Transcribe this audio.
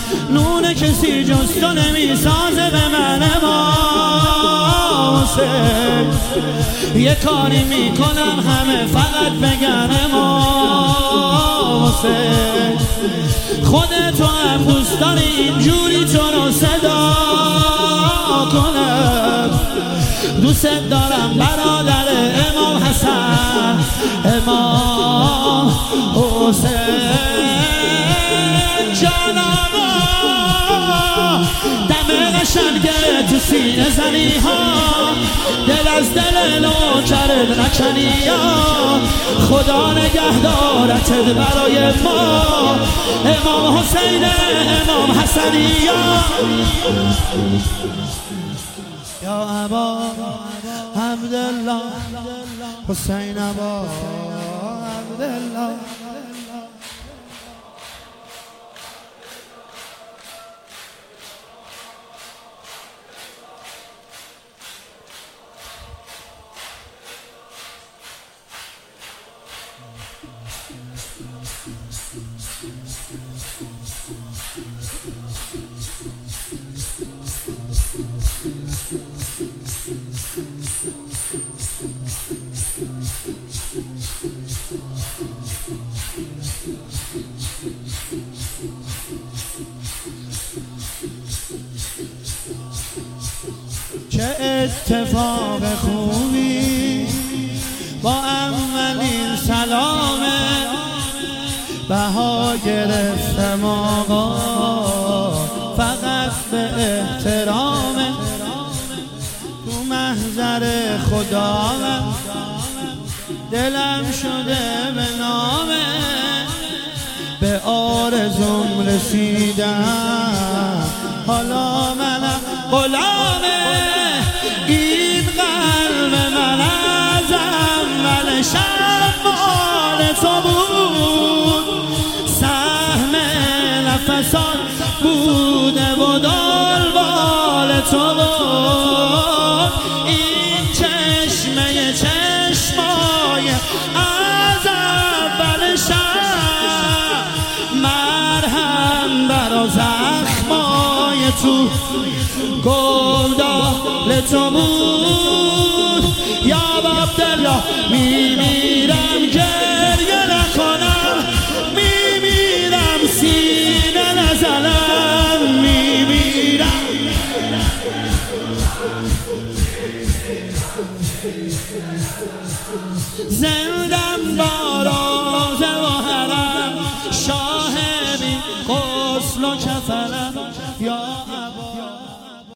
نون کسی جز تو نمیسازه به من امام حسین. یه کاری میکنم همه فقط بگن امام حسین. خودتو هم دوست داری اینجوری تو رو صدا کنم. دوست دارم برادر امام حسن امام حسین. جانبا دم قشنگه تو سینه زنی ها، دل از دل نوکرت نکنی ها. خدا نگهدارت برای ما امام حسین امام حسنی یا ابا عبدالله حسین ابا عبدالله. چه اتفاق خوبی با اولین سلامه، بها گرفتم آقا فقط به احترامه. تو محضر خدا دلم شده به نامه، به آرزوم رسیدم حالا منم غلامه. این قلب من از اول شب مال تو بود، سهم نفسان بوده و دنبال تو بود. این چشمه چشمای از اول شب مرهم برا زخمای تو گلدال تو بود. یا عبدالله میمیرم گریه نکنم، میمیرم سینه نزنم، میمیرم زندم با روزه و حرم، شاهدی غسل و کفنم یا ابا